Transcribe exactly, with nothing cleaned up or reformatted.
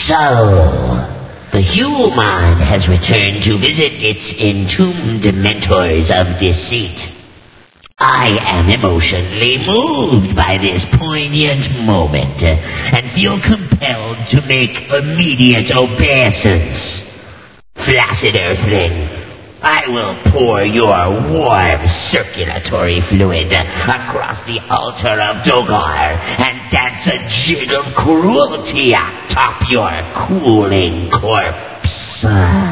So, the human has returned to visit its entombed mentors of deceit. I am emotionally moved by this poignant moment uh, and feel compelled to make immediate obeisance. Flaccid Earthling, I will pour your warm circulatory fluid across the altar of Dogar and dance a jig of cruelty atop your cooling corpse.